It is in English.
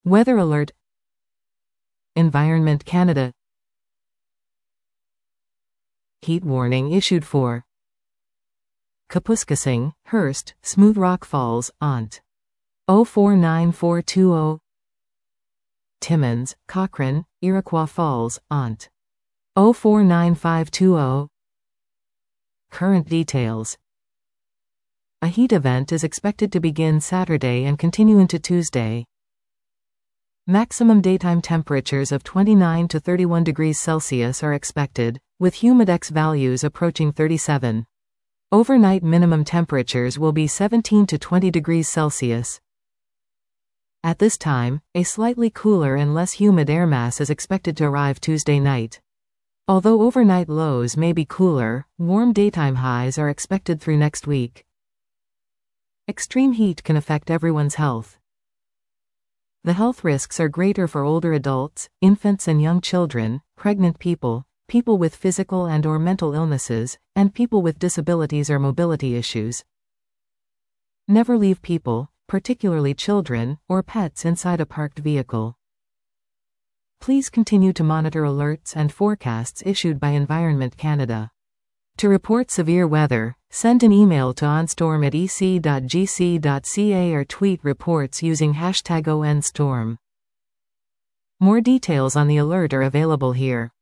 Weather alert. Environment Canada. Heat warning issued for Kapuskasing, Hearst, Smooth Rock Falls, Ont. 049420. Timmins, Cochrane, Iroquois Falls, Ont. 049520. Current details. A heat event is expected to begin Saturday and continue into Tuesday. Maximum daytime temperatures of 29 to 31 degrees Celsius are expected, with humidex values approaching 37. Overnight minimum temperatures will be 17 to 20 degrees Celsius. At this time, a slightly cooler and less humid air mass is expected to arrive Tuesday night. Although overnight lows may be cooler, warm daytime highs are expected through next week. Extreme heat can affect everyone's health. The health risks are greater for older adults, infants and young children, pregnant people, people with physical and/or mental illnesses, and people with disabilities or mobility issues. Never leave people, particularly children, or pets inside a parked vehicle. Please continue to monitor alerts and forecasts issued by Environment Canada. To report severe weather, send an email to onstorm@ec.gc.ca or tweet reports using #ONStorm. More details on the alert are available here.